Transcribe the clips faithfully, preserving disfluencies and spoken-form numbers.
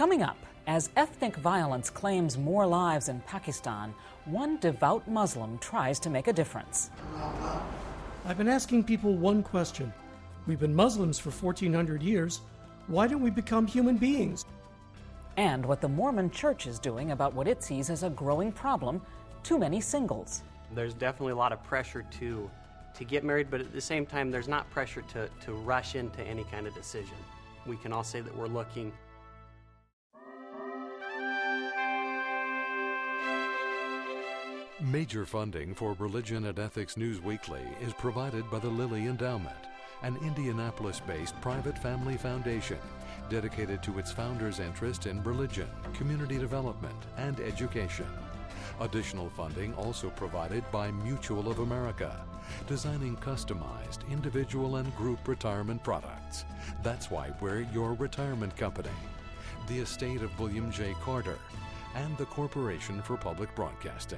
Coming up, as ethnic violence claims more lives in Pakistan, one devout Muslim tries to make a difference. I've been asking people one question. We've been Muslims for fourteen hundred years. Why don't we become human beings? And what the Mormon Church is doing about what it sees as a growing problem, too many singles. There's definitely a lot of pressure to to get married, but at the same time, there's not pressure to, to rush into any kind of decision. We can all say that we're looking. Major funding for Religion and Ethics News Weekly is provided by the Lilly Endowment, an Indianapolis-based private family foundation dedicated to its founders' interest in religion, community development, and education. Additional funding also provided by Mutual of America, designing customized individual and group retirement products. That's why we're your retirement company. The estate of William J. Carter and the Corporation for Public Broadcasting.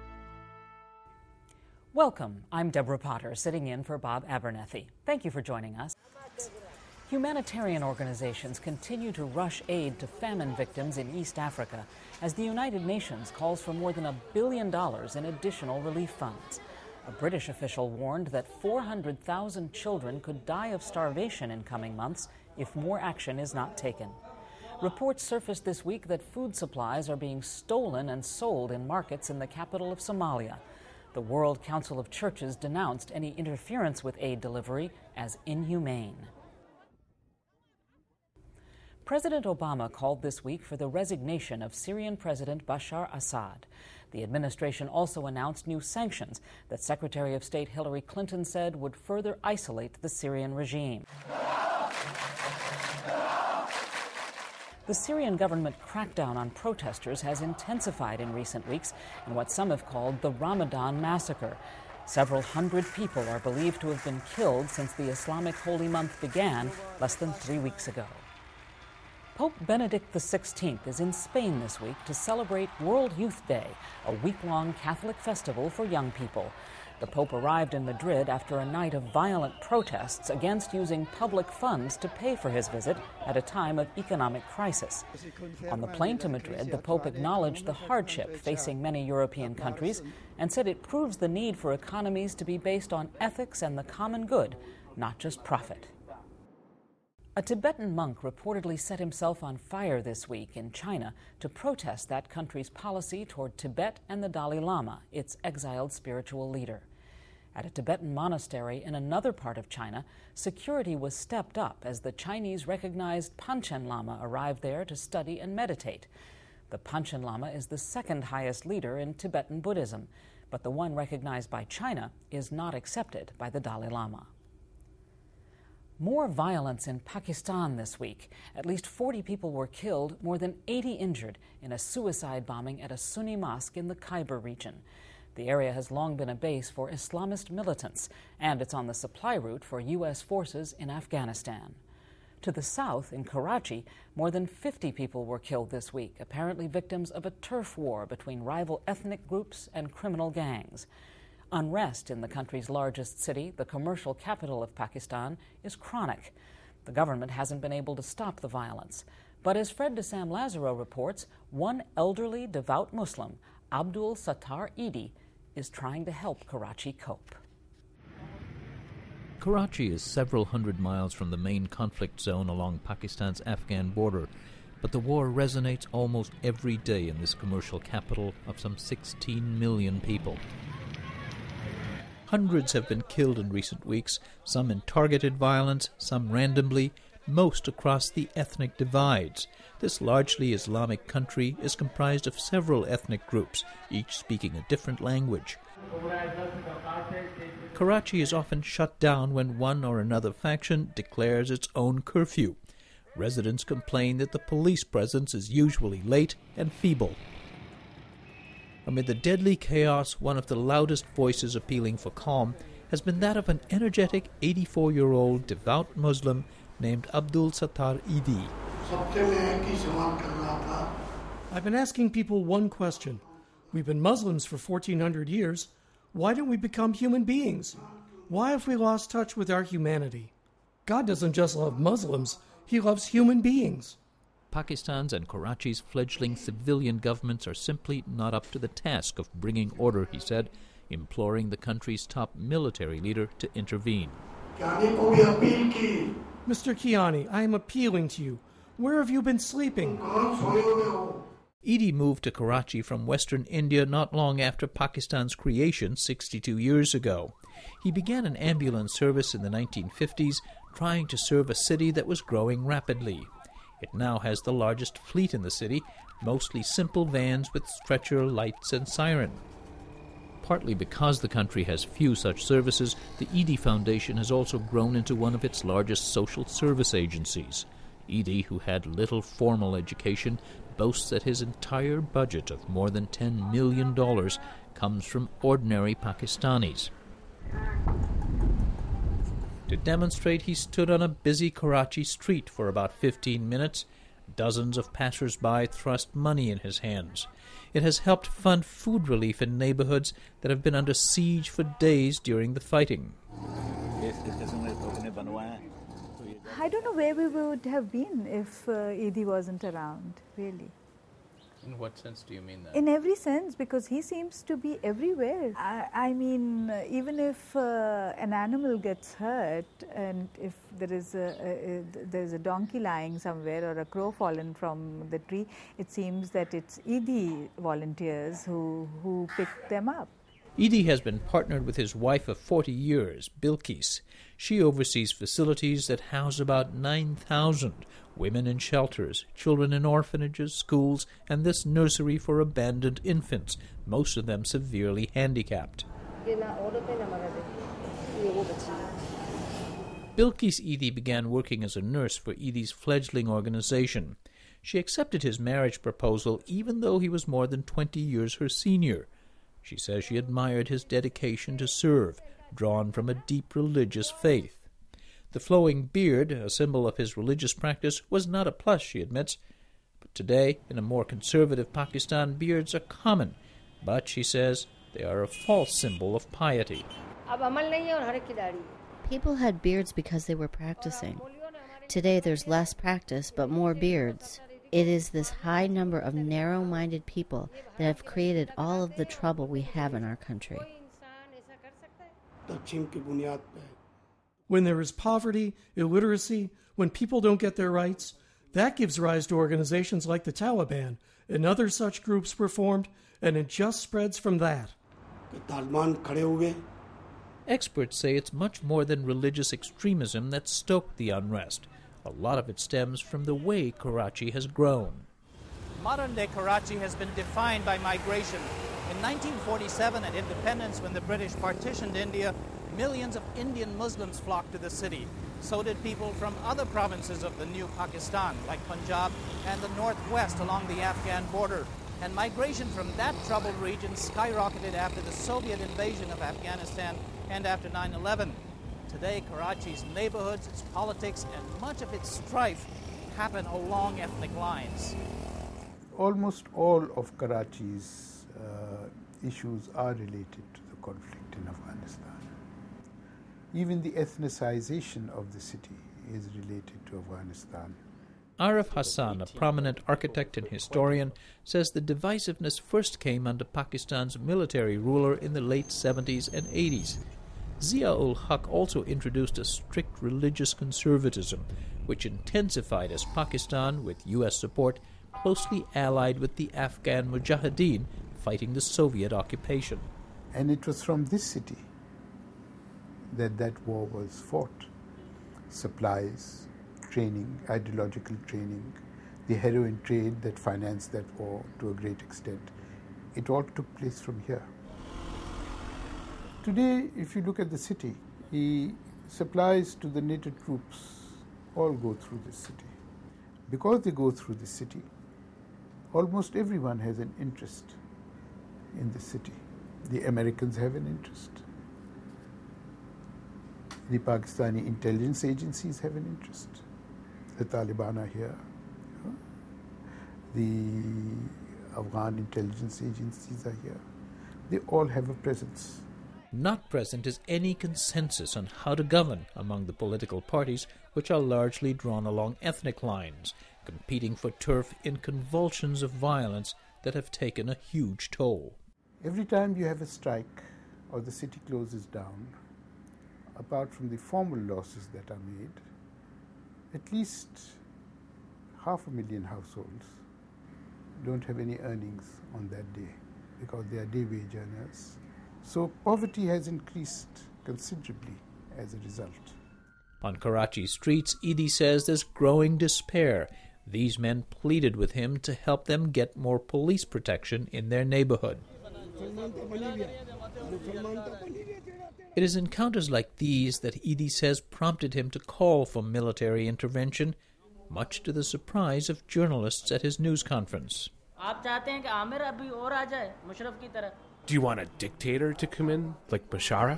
Welcome. I'm Deborah Potter, sitting in for Bob Abernethy. Thank you for joining us. Humanitarian organizations continue to rush aid to famine victims in East Africa as the United Nations calls for more than a billion dollars in additional relief funds. A British official warned that four hundred thousand children could die of starvation in coming months if more action is not taken. Reports surfaced this week that food supplies are being stolen and sold in markets in the capital of Somalia. The World Council of Churches denounced any interference with aid delivery as inhumane. President Obama called this week for the resignation of Syrian President Bashar Assad. The administration also announced new sanctions that Secretary of State Hillary Clinton said would further isolate the Syrian regime. The Syrian government crackdown on protesters has intensified in recent weeks in what some have called the Ramadan massacre. Several hundred people are believed to have been killed since the Islamic holy month began less than three weeks ago. Pope Benedict the sixteenth is in Spain this week to celebrate World Youth Day, a week-long Catholic festival for young people. The Pope arrived in Madrid after a night of violent protests against using public funds to pay for his visit at a time of economic crisis. On the plane to Madrid, the Pope acknowledged the hardship facing many European countries and said it proves the need for economies to be based on ethics and the common good, not just profit. A Tibetan monk reportedly set himself on fire this week in China to protest that country's policy toward Tibet and the Dalai Lama, its exiled spiritual leader. At a Tibetan monastery in another part of China, security was stepped up as the Chinese-recognized Panchen Lama arrived there to study and meditate. The Panchen Lama is the second highest leader in Tibetan Buddhism, but the one recognized by China is not accepted by the Dalai Lama. More violence in Pakistan this week. At least forty people were killed, more than eighty injured in a suicide bombing at a Sunni mosque in the Khyber region. The area has long been a base for Islamist militants, and it's on the supply route for U S forces in Afghanistan. To the south, in Karachi, more than fifty people were killed this week, apparently victims of a turf war between rival ethnic groups and criminal gangs. Unrest in the country's largest city, the commercial capital of Pakistan, is chronic. The government hasn't been able to stop the violence. But as Fred DeSam Lazaro reports, one elderly, devout Muslim, Abdul Sattar Eidi, is trying to help Karachi cope. Karachi is several hundred miles from the main conflict zone along Pakistan's Afghan border, but the war resonates almost every day in this commercial capital of some sixteen million people. Hundreds have been killed in recent weeks, some in targeted violence, some randomly, most across the ethnic divides. This largely Islamic country is comprised of several ethnic groups, each speaking a different language. Karachi is often shut down when one or another faction declares its own curfew. Residents complain that the police presence is usually late and feeble. Amid the deadly chaos, one of the loudest voices appealing for calm has been that of an energetic eighty-four-year-old devout Muslim named Abdul Sattar Eidi. I've been asking people one question. We've been Muslims for fourteen hundred years. Why don't we become human beings? Why have we lost touch with our humanity? God doesn't just love Muslims, He loves human beings. Pakistan's and Karachi's fledgling civilian governments are simply not up to the task of bringing order, he said, imploring the country's top military leader to intervene. Mister Kiani, I am appealing to you. Where have you been sleeping? Eidi moved to Karachi from western India not long after Pakistan's creation sixty-two years ago. He began an ambulance service in the nineteen fifties, trying to serve a city that was growing rapidly. It now has the largest fleet in the city, mostly simple vans with stretcher, lights, and siren. Partly because the country has few such services, the Eidi Foundation has also grown into one of its largest social service agencies. Eidi, who had little formal education, boasts that his entire budget of more than ten million dollars comes from ordinary Pakistanis. To demonstrate, he stood on a busy Karachi street for about fifteen minutes. Dozens of passers-by thrust money in his hands. It has helped fund food relief in neighborhoods that have been under siege for days during the fighting. I don't know where we would have been if uh, Eidi wasn't around, really. In what sense do you mean that? In every sense, because he seems to be everywhere. I, I mean, uh, even if uh, an animal gets hurt, and if there is a, a, a there's a donkey lying somewhere or a crow fallen from the tree, it seems that it's Eidi volunteers who who pick them up. Eidi has been partnered with his wife of forty years, Bilkis. She oversees facilities that house about nine thousand women in shelters, children in orphanages, schools, and this nursery for abandoned infants, most of them severely handicapped. Bilkis Eidi began working as a nurse for Eidi's fledgling organization. She accepted his marriage proposal even though he was more than twenty years her senior. She says she admired his dedication to serve, drawn from a deep religious faith. The flowing beard, a symbol of his religious practice, was not a plus, she admits. But today, in a more conservative Pakistan, beards are common. But, she says, they are a false symbol of piety. People had beards because they were practicing. Today there's less practice, but more beards. It is this high number of narrow-minded people that have created all of the trouble we have in our country. When there is poverty, illiteracy, when people don't get their rights, that gives rise to organizations like the Taliban, and other such groups were formed, and it just spreads from that. Experts say it's much more than religious extremism that stoked the unrest. A lot of it stems from the way Karachi has grown. Modern-day Karachi has been defined by migration. In nineteen forty-seven, at independence, when the British partitioned India, millions of Indian Muslims flocked to the city. So did people from other provinces of the new Pakistan, like Punjab and the northwest along the Afghan border. And migration from that troubled region skyrocketed after the Soviet invasion of Afghanistan and after nine eleven. Today, Karachi's neighborhoods, its politics, and much of its strife happen along ethnic lines. Almost all of Karachi's uh, issues are related to the conflict in Afghanistan. Even the ethnicization of the city is related to Afghanistan. Arif Hassan, a prominent architect and historian, says the divisiveness first came under Pakistan's military ruler in the late seventies and eighties. Zia-ul Haq also introduced a strict religious conservatism, which intensified as Pakistan, with U S support, closely allied with the Afghan Mujahideen fighting the Soviet occupation. And it was from this city that that war was fought. Supplies, training, ideological training, the heroin trade that financed that war to a great extent, it all took place from here. Today, if you look at the city, the supplies to the NATO troops all go through this city. Because they go through this city, almost everyone has an interest in the city. The Americans have an interest. The Pakistani intelligence agencies have an interest. The Taliban are here. The Afghan intelligence agencies are here. They all have a presence. Not present is any consensus on how to govern among the political parties, which are largely drawn along ethnic lines. competing for turf in convulsions of violence that have taken a huge toll. Every time you have a strike or the city closes down, apart from the formal losses that are made, at least half a million households don't have any earnings on that day because they are day wage earners. So poverty has increased considerably as a result. On Karachi streets, Eidi says there's growing despair. These men pleaded with him to help them get more police protection in their neighborhood. It is encounters like these that Eidi says prompted him to call for military intervention, much to the surprise of journalists at his news conference. Do you want a dictator to come in, like Musharraf?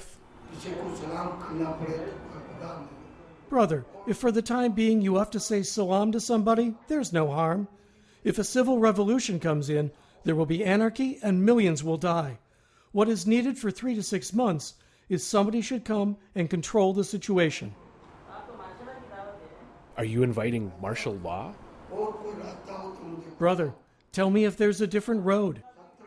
Brother, if for the time being you have to say salam to somebody, there's no harm. If a civil revolution comes in, there will be anarchy and millions will die. What is needed for three to six months is somebody should come and control the situation. Are you inviting martial law? Brother, tell me if there's a different road.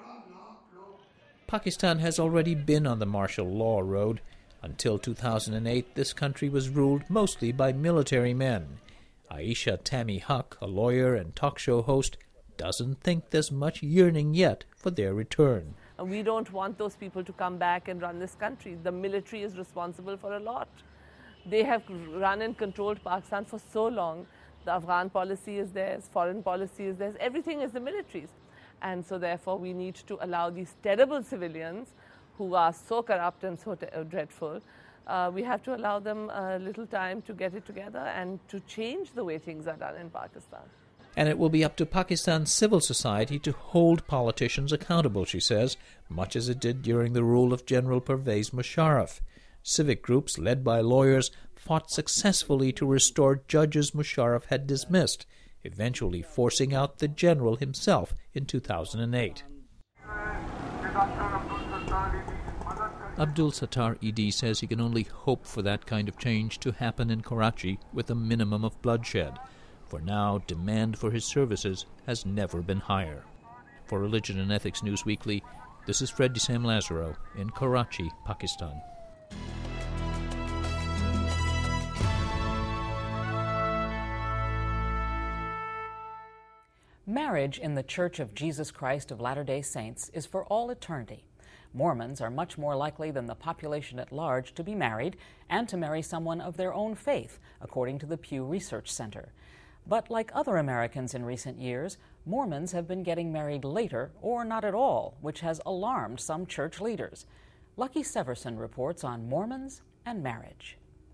Pakistan has already been on the martial law road. Until two thousand eight, this country was ruled mostly by military men. Aisha Tammy Huck, a lawyer and talk show host, doesn't think there's much yearning yet for their return. We don't want those people to come back and run this country. The military is responsible for a lot. They have run and controlled Pakistan for so long. The Afghan policy is theirs, foreign policy is theirs, everything is the military's. And so therefore we need to allow these terrible civilians who are so corrupt and so te- uh, dreadful, uh, we have to allow them a little time to get it together and to change the way things are done in Pakistan. And it will be up to Pakistan's civil society to hold politicians accountable, she says, much as it did during the rule of General Pervez Musharraf. Civic groups led by lawyers fought successfully to restore judges Musharraf had dismissed, eventually forcing out the general himself in two thousand eight. Abdul Sattar Eidi says he can only hope for that kind of change to happen in Karachi with a minimum of bloodshed. For now, demand for his services has never been higher. For Religion and Ethics News Weekly, this is Fred Sam Lazaro in Karachi, Pakistan. Marriage in the Church of Jesus Christ of Latter-day Saints is for all eternity. Mormons are much more likely than the population at large to be married and to marry someone of their own faith, according to the Pew Research Center. But like other Americans in recent years, Mormons have been getting married later or not at all, which has alarmed some church leaders. Lucky Severson reports on Mormons and marriage.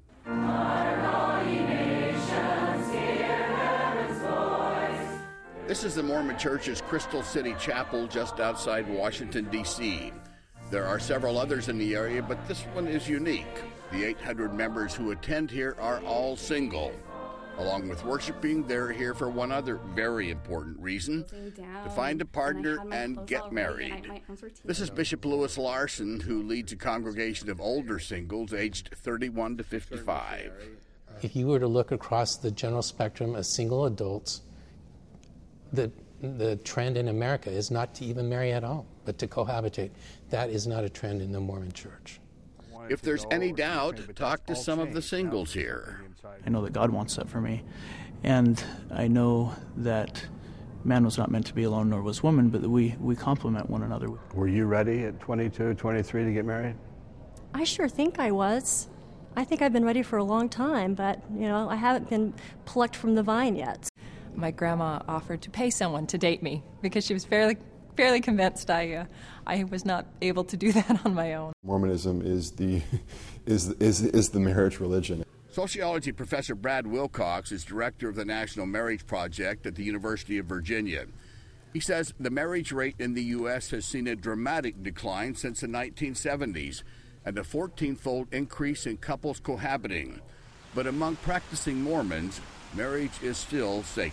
This is the Mormon Church's Crystal City Chapel just outside Washington, D C There are several others in the area, but this one is unique. The eight hundred members who attend here are all single. Along with worshiping, they're here for one other very important reason, to find a partner and, and get married. This is Bishop Lewis Larson, who leads a congregation of older singles aged thirty-one to fifty-five. If you were to look across the general spectrum of single adults, the the trend in America is not to even marry at all, but to cohabitate. That is not a trend in the Mormon Church. If there's any doubt, talk to some of the singles here. I know that God wants that for me, and I know that man was not meant to be alone, nor was woman, but that we, we complement one another. Were you ready at twenty-two, twenty-three to get married? I sure think I was. I think I've been ready for a long time, but, you know, I haven't been plucked from the vine yet. My grandma offered to pay someone to date me because she was fairly fairly convinced I uh, I was not able to do that on my own. Mormonism is the is is is the marriage religion. Sociology professor Brad Wilcox is director of the National Marriage Project at the University of Virginia. He says the marriage rate in the U S has seen a dramatic decline since the nineteen seventies and a fourteen-fold increase in couples cohabiting. But among practicing Mormons, marriage is still sacred.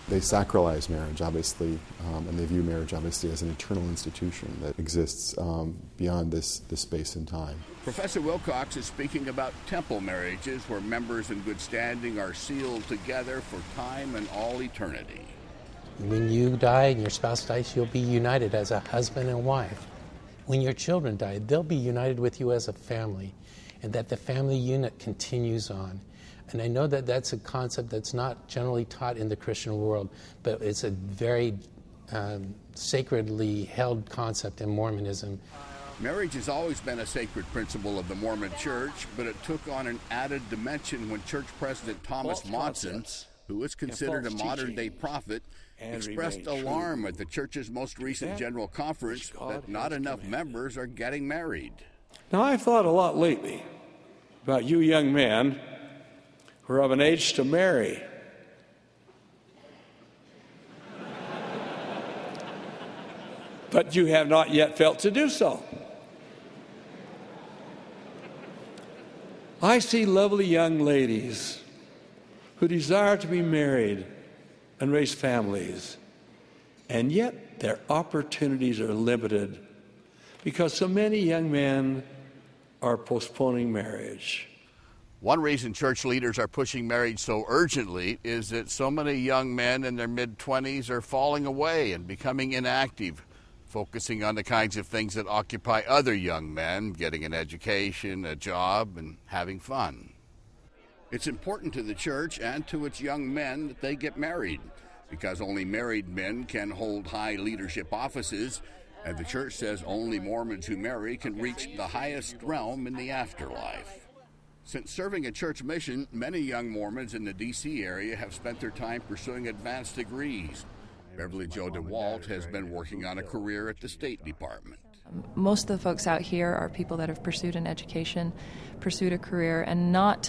They sacralize marriage, obviously, um, and they view marriage, obviously, as an eternal institution that exists um, beyond this, this space and time. Professor Wilcox is speaking about temple marriages where members in good standing are sealed together for time and all eternity. When you die and your spouse dies, you'll be united as a husband and wife. When your children die, they'll be united with you as a family, and that the family unit continues on. And I know that that's a concept that's not generally taught in the Christian world, but it's a very um, sacredly held concept in Mormonism. Marriage has always been a sacred principle of the Mormon Church, but it took on an added dimension when Church President Thomas Monson, who is considered a modern-day prophet, expressed alarm at the Church's most recent General Conference that not enough members are getting married. Now, I've thought a lot lately about you young men who are of an age to marry. But you have not yet felt to do so. I see lovely young ladies who desire to be married and raise families, and yet their opportunities are limited because so many young men are postponing marriage. One reason church leaders are pushing marriage so urgently is that so many young men in their mid-twenties are falling away and becoming inactive, focusing on the kinds of things that occupy other young men, getting an education, a job, and having fun. It's important to the church and to its young men that they get married, because only married men can hold high leadership offices, and the church says only Mormons who marry can reach the highest realm in the afterlife. Since serving a church mission, many young Mormons in the D C area have spent their time pursuing advanced degrees. Beverly Jo DeWalt has been working on a career at the State Department. Most of the folks out here are people that have pursued an education, pursued a career, and not,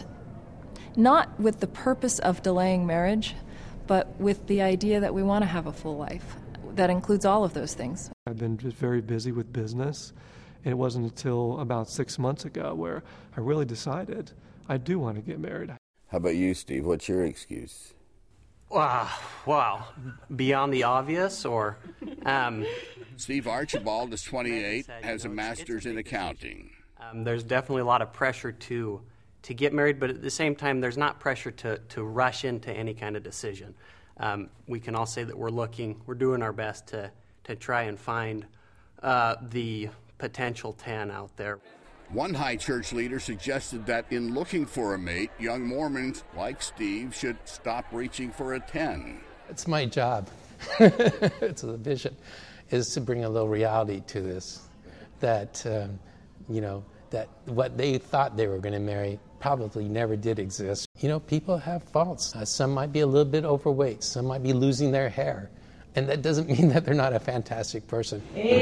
not with the purpose of delaying marriage, but with the idea that we want to have a full life. That includes all of those things. I've been just very busy with business. It wasn't until about six months ago where I really decided I do want to get married. How about you, Steve? What's your excuse? Wow, wow. Beyond the obvious, or... Um, Steve Archibald is twenty-eight, has a master's in accounting. Um, there's definitely a lot of pressure to to get married, but at the same time, there's not pressure to, to rush into any kind of decision. Um, we can all say that we're looking, we're doing our best to, to try and find uh, the potential ten out there. One high church leader suggested that in looking for a mate, young Mormons like Steve should stop reaching for a ten. It's my job. It's a vision, is to bring a little reality to this. That, um, you know, that what they thought they were going to marry probably never did exist. You know, people have faults. Uh, some might be a little bit overweight. Some might be losing their hair. And that doesn't mean that they're not a fantastic person.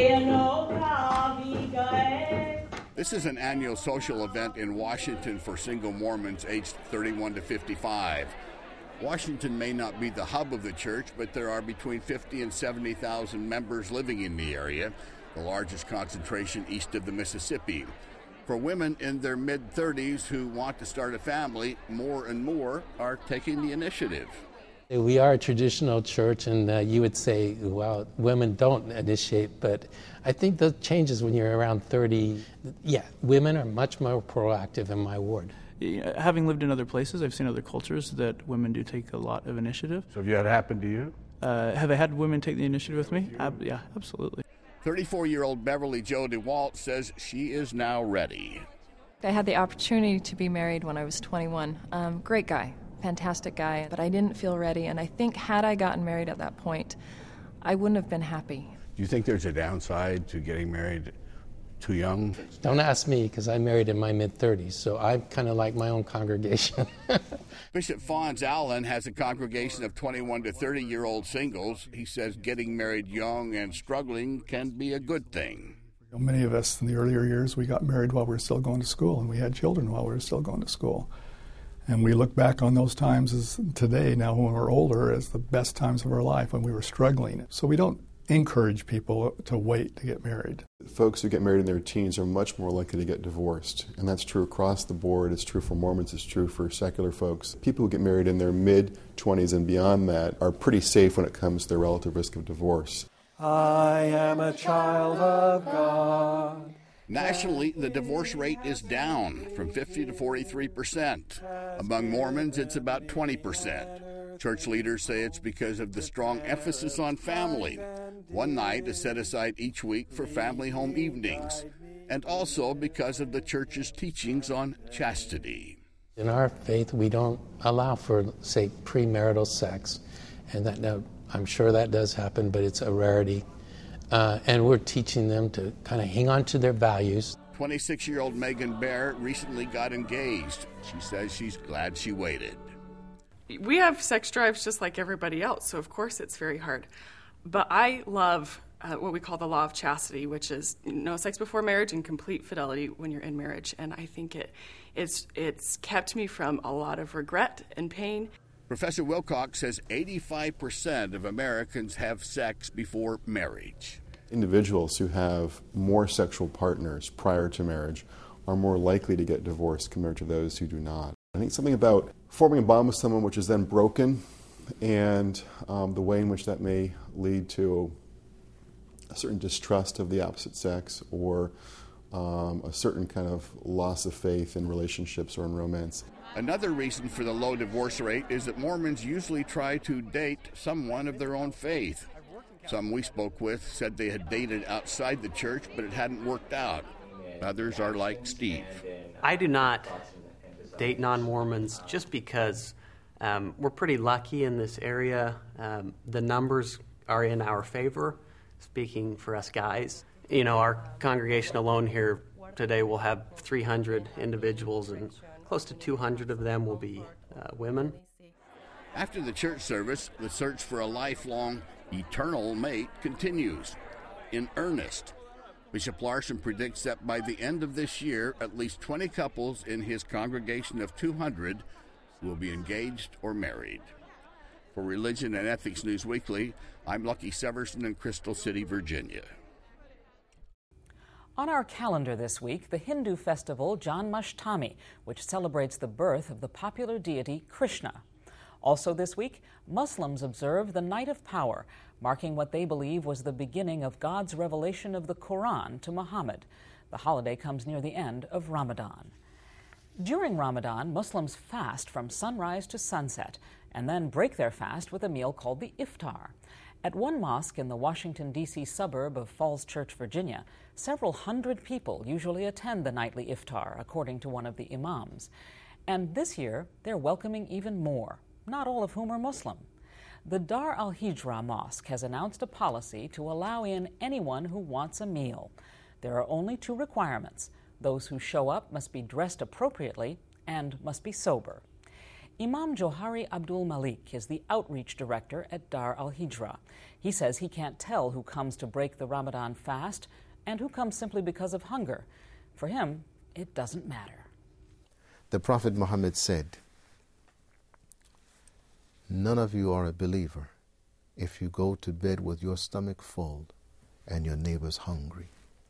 This is an annual social event in Washington for single Mormons aged thirty-one to fifty-five. Washington may not be the hub of the church, but there are between fifty and seventy thousand members living in the area, the largest concentration east of the Mississippi. For women in their mid-thirties who want to start a family, more and more are taking the initiative. We are a traditional church, and uh, you would say, well, women don't initiate, but I think that changes when you're around thirty. Yeah, women are much more proactive in my ward. Yeah, having lived in other places, I've seen other cultures that women do take a lot of initiative. So have you had it happen to you? Uh, have I had women take the initiative with me? Ab- yeah, absolutely. thirty-four-year-old Beverly Jo DeWalt says she is now ready. I had the opportunity to be married when I was twenty-one. Um, great guy. Fantastic guy, but I didn't feel ready, and I think had I gotten married at that point, I wouldn't have been happy. Do you think there's a downside to getting married too young? Don't ask me, because I married in my mid-thirties, so I'm kind of like my own congregation. Bishop Fonz Allen has a congregation of twenty-one to thirty-year-old singles. He says getting married young and struggling can be a good thing. Many of us in the earlier years, we got married while we were still going to school, and we had children while we were still going to school. And we look back on those times as today, now when we're older, as the best times of our life when we were struggling. So we don't encourage people to wait to get married. Folks who get married in their teens are much more likely to get divorced, and that's true across the board. It's true for Mormons, it's true for secular folks. People who get married in their mid-twenties and beyond that are pretty safe when it comes to their relative risk of divorce. I am a child of God. Nationally, the divorce rate is down from fifty to forty-three percent. Among Mormons, it's about twenty percent. Church leaders say it's because of the strong emphasis on family. One night is set aside each week for family home evenings, and also because of the church's teachings on chastity. In our faith, we don't allow for, say, premarital sex, and that now, I'm sure that does happen, but it's a rarity. Uh, and we're teaching them to kind of hang on to their values. twenty-six-year-old Megan Bear recently got engaged. She says she's glad she waited. We have sex drives just like everybody else, so of course it's very hard. But I love uh, what we call the law of chastity, which is no sex before marriage and complete fidelity when you're in marriage. And I think it it's it's kept me from a lot of regret and pain. Professor Wilcox says eighty-five percent of Americans have sex before marriage. Individuals who have more sexual partners prior to marriage are more likely to get divorced compared to those who do not. I think something about forming a bond with someone which is then broken, and um, the way in which that may lead to a certain distrust of the opposite sex, or um, a certain kind of loss of faith in relationships or in romance. Another reason for the low divorce rate is that Mormons usually try to date someone of their own faith. Some we spoke with said they had dated outside the church, but it hadn't worked out. Others are like Steve. I do not date non-Mormons just because um, we're pretty lucky in this area. Um, the numbers are in our favor, speaking for us guys. You know, our congregation alone here today will have three hundred individuals, and close to two hundred of them will be uh, women. After the church service, the search for a lifelong, eternal mate continues in earnest. Bishop Larson predicts that by the end of this year, at least twenty couples in his congregation of two hundred will be engaged or married. For Religion and Ethics News Weekly, I'm Lucky Severson in Crystal City, Virginia. On our calendar this week, the Hindu festival Janmashtami, which celebrates the birth of the popular deity Krishna. Also this week, Muslims observe the Night of Power, marking what they believe was the beginning of God's revelation of the Quran to Muhammad. The holiday comes near the end of Ramadan. During Ramadan, Muslims fast from sunrise to sunset and then break their fast with a meal called the iftar. At one mosque in the Washington, D C suburb of Falls Church, Virginia, several hundred people usually attend the nightly iftar, according to one of the imams. And this year, they're welcoming even more, not all of whom are Muslim. The Dar al-Hijra Mosque has announced a policy to allow in anyone who wants a meal. There are only two requirements. Those who show up must be dressed appropriately and must be sober. Imam Johari Abdul Malik is the outreach director at Dar al-Hijra. He says he can't tell who comes to break the Ramadan fast and who comes simply because of hunger. For him, it doesn't matter. The Prophet Muhammad said, "None of you are a believer if you go to bed with your stomach full and your neighbor's hungry."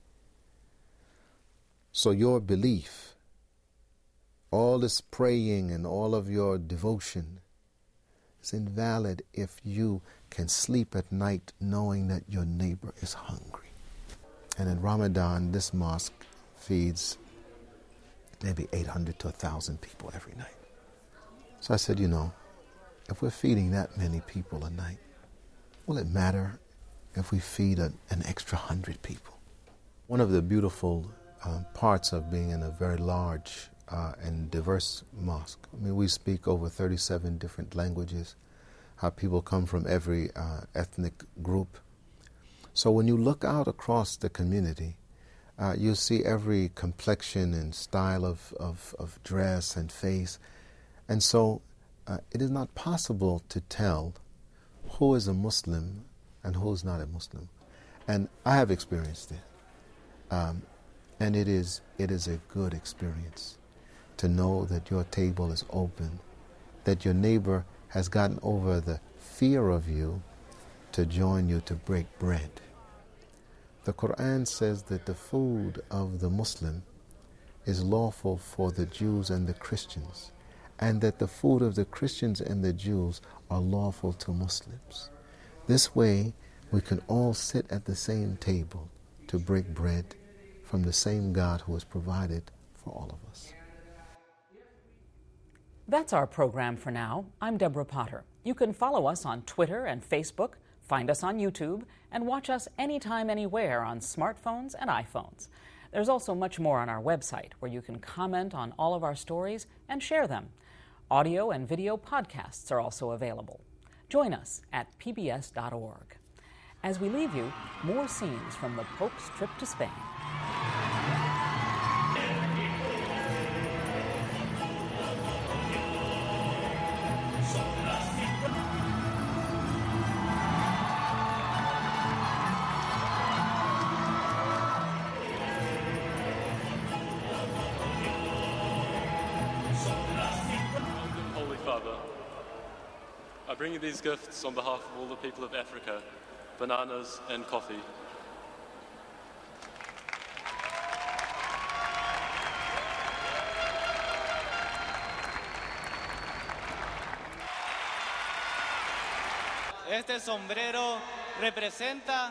So your belief, all this praying and all of your devotion is invalid if you can sleep at night knowing that your neighbor is hungry. And in Ramadan, this mosque feeds maybe eight hundred to one thousand people every night. So I said, you know, if we're feeding that many people a night, will it matter if we feed a, an extra hundred people? One of the beautiful uh, parts of being in a very large uh, and diverse mosque, I mean, we speak over thirty-seven different languages, how people come from every uh, ethnic group. So when you look out across the community, uh, you see every complexion and style of, of, of dress and face. And so uh, it is not possible to tell who is a Muslim and who is not a Muslim. And I have experienced it. Um, and it is, it is a good experience to know that your table is open, that your neighbor has gotten over the fear of you to join you to break bread. The Quran says that the food of the Muslim is lawful for the Jews and the Christians, and that the food of the Christians and the Jews are lawful to Muslims. This way, we can all sit at the same table to break bread from the same God who has provided for all of us. That's our program for now. I'm Deborah Potter. You can follow us on Twitter and Facebook, find us on YouTube, and watch us anytime, anywhere on smartphones and iPhones. There's also much more on our website, where you can comment on all of our stories and share them. Audio and video podcasts are also available. Join us at P B S dot org. As we leave you, more scenes from the Pope's trip to Spain. Holy Father, I bring you these gifts on behalf of all the people of Africa, bananas and coffee. Este sombrero representa.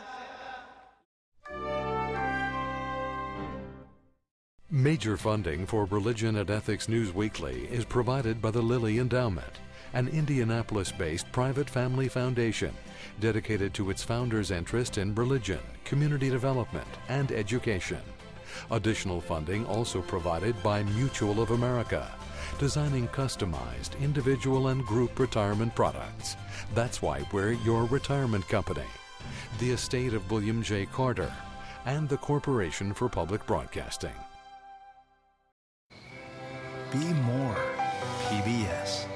Major funding for Religion and Ethics News Weekly is provided by the Lilly Endowment, an Indianapolis-based private family foundation dedicated to its founders' interest in religion, community development, and education. Additional funding also provided by Mutual of America, designing customized individual and group retirement products. That's why we're your retirement company. The estate of William J. Carter, and the Corporation for Public Broadcasting. Be more P B S.